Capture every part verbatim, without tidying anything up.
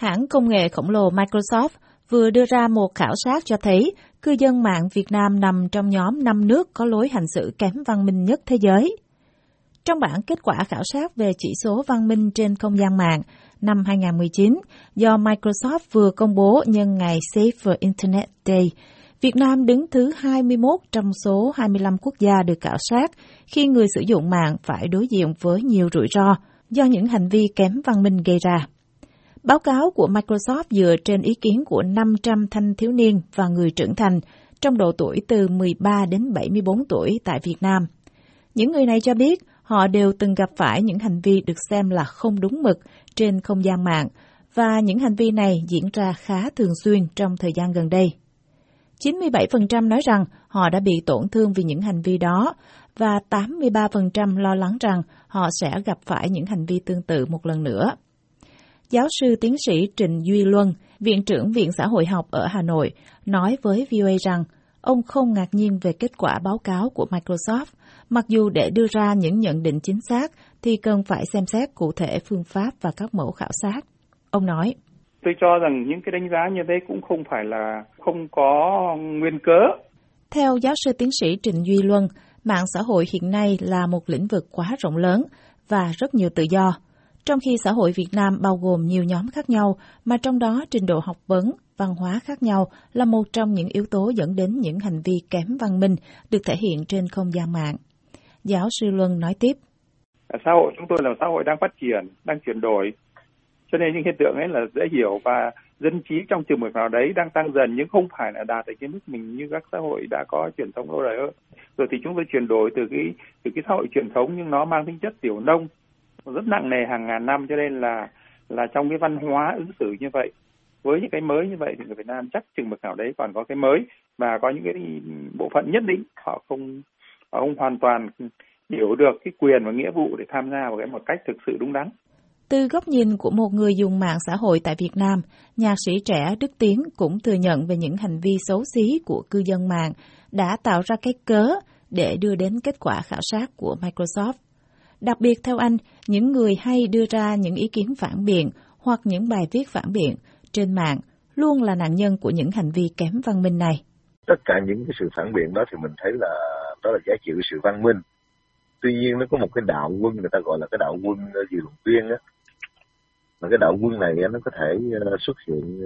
Hãng công nghệ khổng lồ Microsoft vừa đưa ra một khảo sát cho thấy cư dân mạng Việt Nam nằm trong nhóm năm nước có lối hành xử kém văn minh nhất thế giới. Trong bản kết quả khảo sát về chỉ số văn minh trên không gian mạng năm hai không một chín do Microsoft vừa công bố nhân ngày Safer Internet Day, Việt Nam đứng thứ hai mươi mốt trong số hai mươi lăm quốc gia được khảo sát khi người sử dụng mạng phải đối diện với nhiều rủi ro do những hành vi kém văn minh gây ra. Báo cáo của Microsoft dựa trên ý kiến của năm trăm thanh thiếu niên và người trưởng thành trong độ tuổi từ mười ba đến bảy mươi bốn tuổi tại Việt Nam. Những người này cho biết họ đều từng gặp phải những hành vi được xem là không đúng mực trên không gian mạng và những hành vi này diễn ra khá thường xuyên trong thời gian gần đây. chín mươi bảy phần trăm nói rằng họ đã bị tổn thương vì những hành vi đó và tám mươi ba phần trăm lo lắng rằng họ sẽ gặp phải những hành vi tương tự một lần nữa. Giáo sư tiến sĩ Trịnh Duy Luân, Viện trưởng Viện Xã hội học ở Hà Nội, nói với vê o a rằng ông không ngạc nhiên về kết quả báo cáo của Microsoft, mặc dù để đưa ra những nhận định chính xác thì cần phải xem xét cụ thể phương pháp và các mẫu khảo sát. Ông nói, tôi cho rằng những cái đánh giá như thế cũng không phải là không có nguyên cớ. Theo giáo sư tiến sĩ Trịnh Duy Luân, mạng xã hội hiện nay là một lĩnh vực quá rộng lớn và rất nhiều tự do. Trong khi xã hội Việt Nam bao gồm nhiều nhóm khác nhau, mà trong đó trình độ học vấn, văn hóa khác nhau là một trong những yếu tố dẫn đến những hành vi kém văn minh được thể hiện trên không gian mạng. Giáo sư Luân nói tiếp. Xã hội chúng tôi là xã hội đang phát triển, đang chuyển đổi, cho nên những hiện tượng ấy là dễ hiểu và dân trí trong trường mực nào đấy đang tăng dần nhưng không phải là đạt được cái mức mình như các xã hội đã có truyền thống lâu đời hơn. Rồi thì chúng tôi chuyển đổi từ cái từ cái xã hội truyền thống nhưng nó mang tính chất tiểu nông, rất nặng nề hàng ngàn năm, cho nên là là trong cái văn hóa ứng xử như vậy, với những cái mới như vậy thì người Việt Nam chắc chừng mực nào đấy còn có cái mới và có những cái bộ phận nhất định họ không họ không hoàn toàn hiểu được cái quyền và nghĩa vụ để tham gia vào cái một cách thực sự đúng đắn. Từ góc nhìn của một người dùng mạng xã hội tại Việt Nam, nhạc sĩ trẻ Đức Tiến cũng thừa nhận về những hành vi xấu xí của cư dân mạng đã tạo ra cái cớ để đưa đến kết quả khảo sát của Microsoft. Đặc biệt theo anh, những người hay đưa ra những ý kiến phản biện hoặc những bài viết phản biện trên mạng luôn là nạn nhân của những hành vi kém văn minh này. Tất cả những cái sự phản biện đó thì mình thấy là đó là giá trị của sự văn minh. Tuy nhiên nó có một cái đạo quân, người ta gọi là cái đạo quân dư luận viên á. Mà cái đạo quân này nó có thể xuất hiện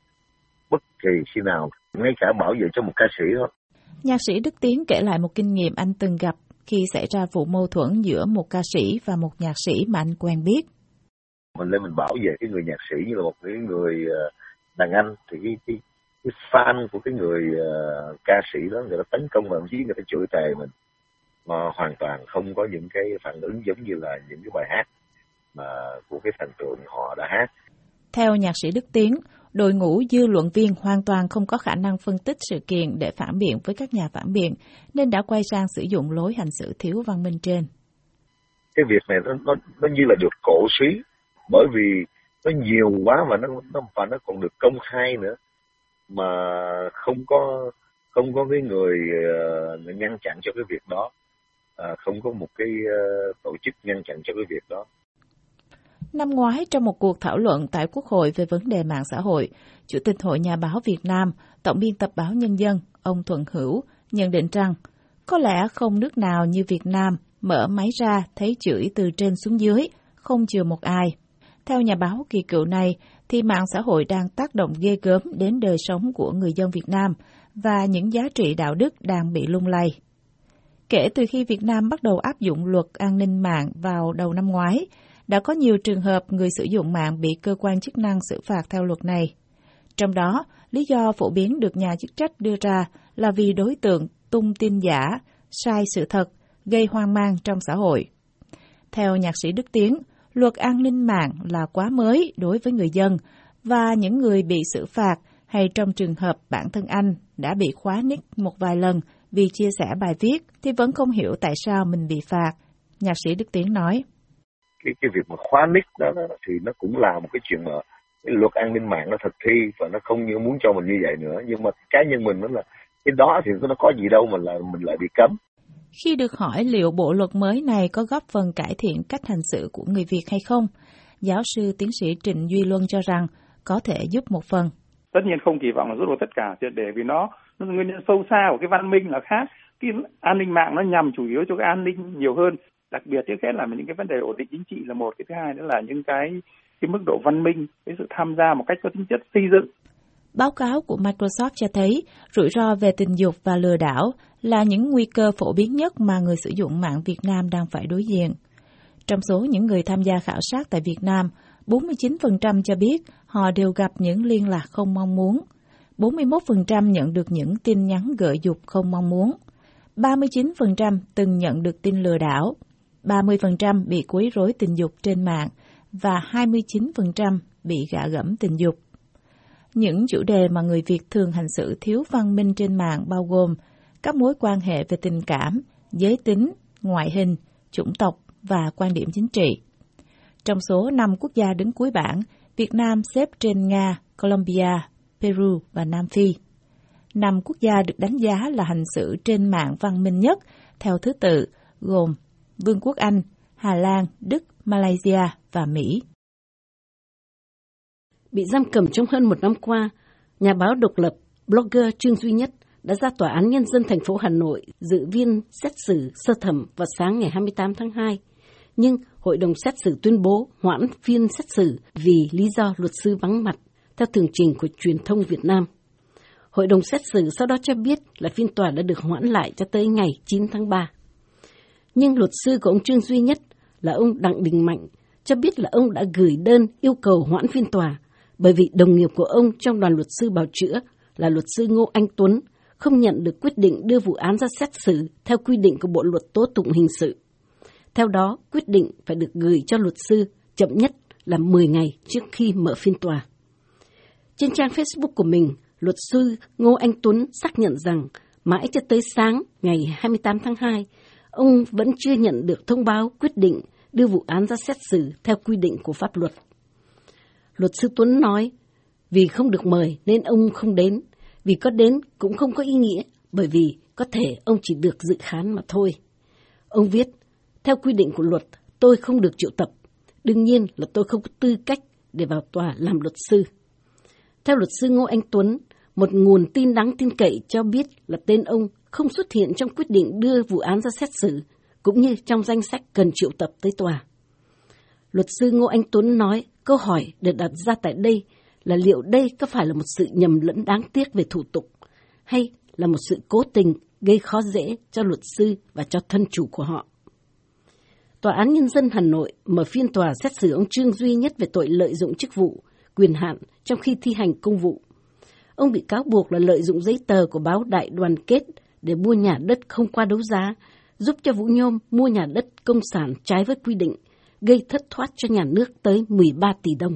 bất kỳ khi nào, ngay cả bảo vệ cho một ca sĩ thôi. Nhạc sĩ Đức Tiến kể lại một kinh nghiệm anh từng gặp khi xảy ra vụ mâu thuẫn giữa một ca sĩ và một nhạc sĩ mà anh quen biết. Mình lên mình bảo vệ cái người nhạc sĩ như là một cái người đàn anh, thì cái, cái, cái fan của cái người uh, ca sĩ đó, người ta tấn công vào, thậm chí người ta chửi thề mình, mà hoàn toàn không có những cái phản ứng giống như là những cái bài hát mà của cái thần tượng họ đã hát. Theo nhạc sĩ Đức Tiến, đội ngũ dư luận viên hoàn toàn không có khả năng phân tích sự kiện để phản biện với các nhà phản biện, nên đã quay sang sử dụng lối hành xử thiếu văn minh trên. Cái việc này nó, nó, nó như là được cổ suý, bởi vì nó nhiều quá và nó, nó và nó còn được công khai nữa, mà không có không có cái người uh, ngăn chặn cho cái việc đó, uh, không có một cái uh, tổ chức ngăn chặn cho cái việc đó. Năm ngoái, trong một cuộc thảo luận tại Quốc hội về vấn đề mạng xã hội, Chủ tịch Hội Nhà báo Việt Nam, Tổng biên tập báo Nhân dân, ông Thuận Hữu, nhận định rằng có lẽ không nước nào như Việt Nam mở máy ra thấy chửi từ trên xuống dưới, không chừa một ai. Theo nhà báo kỳ cựu này, thì mạng xã hội đang tác động ghê gớm đến đời sống của người dân Việt Nam và những giá trị đạo đức đang bị lung lay. Kể từ khi Việt Nam bắt đầu áp dụng luật an ninh mạng vào đầu năm ngoái, đã có nhiều trường hợp người sử dụng mạng bị cơ quan chức năng xử phạt theo luật này. Trong đó, lý do phổ biến được nhà chức trách đưa ra là vì đối tượng tung tin giả, sai sự thật, gây hoang mang trong xã hội. Theo nhạc sĩ Đức Tiến, luật an ninh mạng là quá mới đối với người dân và những người bị xử phạt hay trong trường hợp bản thân anh đã bị khóa nick một vài lần vì chia sẻ bài viết thì vẫn không hiểu tại sao mình bị phạt. Nhạc sĩ Đức Tiến nói. Cái, cái việc mà khóa nick đó, đó thì nó cũng là một cái chuyện mà cái luật an ninh mạng nó thực thi và nó không như muốn cho mình như vậy nữa. Nhưng mà cá nhân mình nó là cái đó thì nó có gì đâu mà là mình lại bị cấm. Khi được hỏi liệu bộ luật mới này có góp phần cải thiện cách hành xử của người Việt hay không, giáo sư tiến sĩ Trịnh Duy Luân cho rằng có thể giúp một phần. Tất nhiên không kỳ vọng là rút được tất cả triệt để, vì nó, nó nguyên nhân sâu xa của cái văn minh là khác. Cái an ninh mạng nó nhằm chủ yếu cho cái an ninh nhiều hơn. Đặc biệt trước hết là những cái vấn đề ổn định chính trị là một, cái thứ hai nữa là những cái cái mức độ văn minh, cái sự tham gia một cách có tính chất xây dựng. Báo cáo của Microsoft cho thấy rủi ro về tình dục và lừa đảo là những nguy cơ phổ biến nhất mà người sử dụng mạng Việt Nam đang phải đối diện. Trong số những người tham gia khảo sát tại Việt Nam, bốn mươi chín phần trăm cho biết họ đều gặp những liên lạc không mong muốn, bốn mươi mốt phần trăm nhận được những tin nhắn gợi dục không mong muốn, ba mươi chín phần trăm từng nhận được tin lừa đảo, ba mươi phần trăm bị quấy rối tình dục trên mạng và hai mươi chín phần trăm bị gạ gẫm tình dục. Những chủ đề mà người Việt thường hành xử thiếu văn minh trên mạng bao gồm các mối quan hệ về tình cảm, giới tính, ngoại hình, chủng tộc và quan điểm chính trị. Trong số năm quốc gia đứng cuối bảng, Việt Nam xếp trên Nga, Colombia, Peru và Nam Phi. Năm quốc gia được đánh giá là hành xử trên mạng văn minh nhất theo thứ tự gồm Vương quốc Anh, Hà Lan, Đức, Malaysia và Mỹ. Bị giam cầm trong hơn một năm qua, nhà báo độc lập, blogger Trương Duy Nhất đã ra Tòa án Nhân dân thành phố Hà Nội dự phiên xét xử sơ thẩm vào sáng ngày hai mươi tám tháng hai. Nhưng hội đồng xét xử tuyên bố hoãn phiên xét xử vì lý do luật sư vắng mặt, theo tường trình của truyền thông Việt Nam. Hội đồng xét xử sau đó cho biết là phiên tòa đã được hoãn lại cho tới ngày chín tháng ba. Nhưng luật sư của ông Trương Duy Nhất là ông Đặng Đình Mạnh cho biết là ông đã gửi đơn yêu cầu hoãn phiên tòa bởi vì đồng nghiệp của ông trong đoàn luật sư bào chữa là luật sư Ngô Anh Tuấn không nhận được quyết định đưa vụ án ra xét xử theo quy định của Bộ Luật Tố tụng Hình sự. Theo đó, quyết định phải được gửi cho luật sư chậm nhất là mười ngày trước khi mở phiên tòa. Trên trang Facebook của mình, luật sư Ngô Anh Tuấn xác nhận rằng mãi cho tới sáng ngày hai mươi tám tháng hai, ông vẫn chưa nhận được thông báo quyết định đưa vụ án ra xét xử theo quy định của pháp luật. Luật sư Tuấn nói, vì không được mời nên ông không đến, vì có đến cũng không có ý nghĩa, bởi vì có thể ông chỉ được dự khán mà thôi. Ông viết, theo quy định của luật, tôi không được triệu tập, đương nhiên là tôi không có tư cách để vào tòa làm luật sư. Theo luật sư Ngô Anh Tuấn, một nguồn tin đáng tin cậy cho biết là tên ông không xuất hiện trong quyết định đưa vụ án ra xét xử, cũng như trong danh sách cần triệu tập tới tòa. Luật sư Ngô Anh Tuấn nói, câu hỏi được đặt ra tại đây là liệu đây có phải là một sự nhầm lẫn đáng tiếc về thủ tục, hay là một sự cố tình gây khó dễ cho luật sư và cho thân chủ của họ. Tòa án Nhân dân Hà Nội mở phiên tòa xét xử ông Trương Duy Nhất về tội lợi dụng chức vụ, quyền hạn trong khi thi hành công vụ. Ông bị cáo buộc là lợi dụng giấy tờ của báo Đại Đoàn Kết để mua nhà đất không qua đấu giá, giúp cho Vũ Nhôm mua nhà đất công sản trái với quy định, gây thất thoát cho nhà nước tới mười ba tỷ đồng.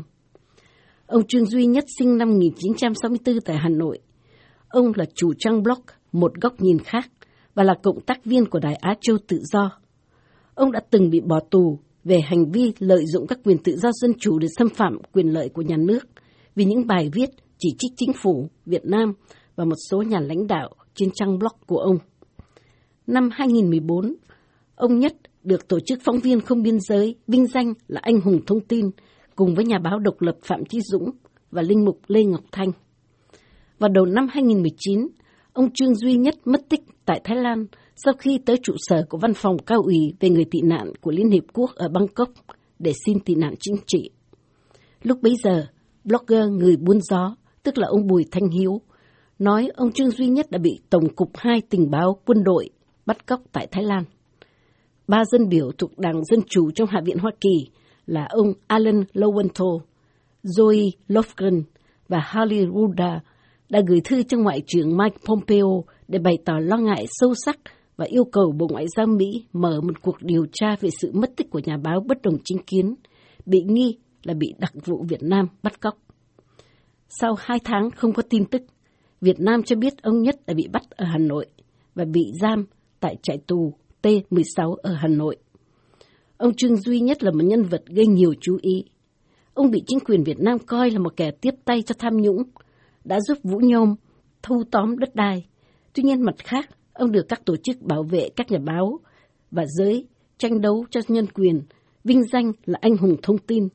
Ông Trương Duy Nhất sinh năm một nghìn chín trăm sáu mươi tư tại Hà Nội. Ông là chủ trang blog Một Góc Nhìn Khác và là cộng tác viên của Đài Á Châu Tự Do. Ông đã từng bị bỏ tù về hành vi lợi dụng các quyền tự do dân chủ để xâm phạm quyền lợi của nhà nước vì những bài viết chỉ trích chính phủ Việt Nam và một số nhà lãnh đạo trên trang blog của ông. Năm hai nghìn không trăm mười bốn, ông Nhất được Tổ chức Phóng viên Không Biên Giới vinh danh là anh hùng thông tin cùng với nhà báo độc lập Phạm Chí Dũng và linh mục Lê Ngọc Thanh. Vào đầu năm hai nghìn không trăm mười chín, ông Trương Duy Nhất mất tích tại Thái Lan sau khi tới trụ sở của Văn phòng Cao ủy về người tị nạn của Liên Hiệp Quốc ở Bangkok để xin tị nạn chính trị. Lúc bấy giờ, blogger người buôn gió, tức là ông Bùi Thanh Hiếu, nói ông Trương Duy Nhất đã bị Tổng cục hai tình báo quân đội bắt cóc tại Thái Lan. Ba dân biểu thuộc Đảng Dân Chủ trong Hạ viện Hoa Kỳ là ông Alan Lowenthal, Zoe Lofgren và Harley Ruda đã gửi thư cho Ngoại trưởng Mike Pompeo để bày tỏ lo ngại sâu sắc và yêu cầu Bộ Ngoại giao Mỹ mở một cuộc điều tra về sự mất tích của nhà báo bất đồng chính kiến, bị nghi là bị đặc vụ Việt Nam bắt cóc. Sau hai tháng không có tin tức, Việt Nam cho biết ông Nhất đã bị bắt ở Hà Nội và bị giam tại trại tù T mười sáu ở Hà Nội. Ông Trương Duy Nhất là một nhân vật gây nhiều chú ý. Ông bị chính quyền Việt Nam coi là một kẻ tiếp tay cho tham nhũng, đã giúp Vũ Nhôm thu tóm đất đai. Tuy nhiên mặt khác, ông được các tổ chức bảo vệ các nhà báo và giới tranh đấu cho nhân quyền vinh danh là anh hùng thông tin.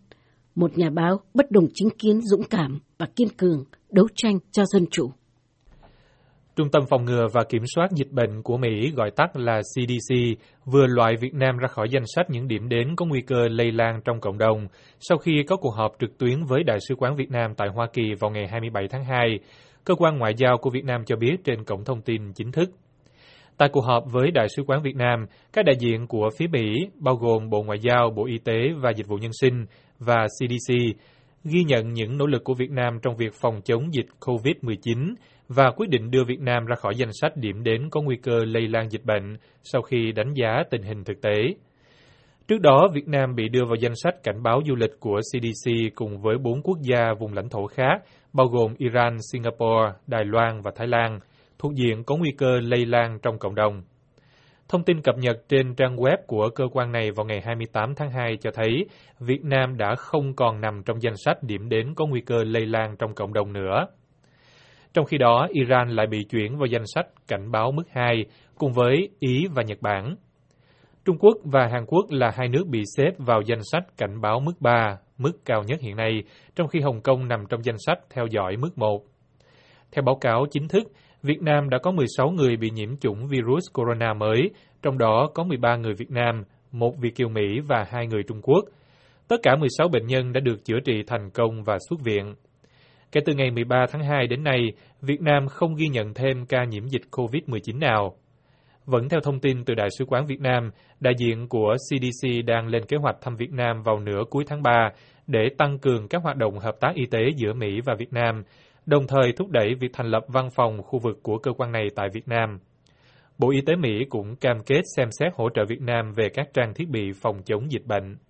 một nhà báo bất đồng chính kiến dũng cảm và kiên cường đấu tranh cho dân chủ. Trung tâm Phòng ngừa và Kiểm soát Dịch bệnh của Mỹ, gọi tắt là C D C, vừa loại Việt Nam ra khỏi danh sách những điểm đến có nguy cơ lây lan trong cộng đồng sau khi có cuộc họp trực tuyến với Đại sứ quán Việt Nam tại Hoa Kỳ vào ngày hai mươi bảy tháng hai, cơ quan ngoại giao của Việt Nam cho biết trên cổng thông tin chính thức. Tại cuộc họp với Đại sứ quán Việt Nam, các đại diện của phía Mỹ, bao gồm Bộ Ngoại giao, Bộ Y tế và Dịch vụ Nhân sinh và C D C, ghi nhận những nỗ lực của Việt Nam trong việc phòng chống dịch covid mười chín và quyết định đưa Việt Nam ra khỏi danh sách điểm đến có nguy cơ lây lan dịch bệnh sau khi đánh giá tình hình thực tế. Trước đó, Việt Nam bị đưa vào danh sách cảnh báo du lịch của C D C cùng với bốn quốc gia vùng lãnh thổ khác, bao gồm Iran, Singapore, Đài Loan và Thái Lan, thuộc diện có nguy cơ lây lan trong cộng đồng. Thông tin cập nhật trên trang web của cơ quan này vào ngày hai mươi tám tháng hai cho thấy Việt Nam đã không còn nằm trong danh sách điểm đến có nguy cơ lây lan trong cộng đồng nữa. Trong khi đó, Iran lại bị chuyển vào danh sách cảnh báo mức hai cùng với Ý và Nhật Bản. Trung Quốc và Hàn Quốc là hai nước bị xếp vào danh sách cảnh báo mức ba, mức cao nhất hiện nay, trong khi Hồng Kông nằm trong danh sách theo dõi mức một. Theo báo cáo chính thức, Việt Nam đã có mười sáu người bị nhiễm chủng virus corona mới, trong đó có mười ba người Việt Nam, một Việt kiều Mỹ và hai người Trung Quốc. Tất cả mười sáu bệnh nhân đã được chữa trị thành công và xuất viện. Kể từ ngày mười ba tháng hai đến nay, Việt Nam không ghi nhận thêm ca nhiễm dịch covid mười chín nào. Vẫn theo thông tin từ Đại sứ quán Việt Nam, đại diện của C D C đang lên kế hoạch thăm Việt Nam vào nửa cuối tháng ba để tăng cường các hoạt động hợp tác y tế giữa Mỹ và Việt Nam, đồng thời thúc đẩy việc thành lập văn phòng khu vực của cơ quan này tại Việt Nam. Bộ Y tế Mỹ cũng cam kết xem xét hỗ trợ Việt Nam về các trang thiết bị phòng chống dịch bệnh.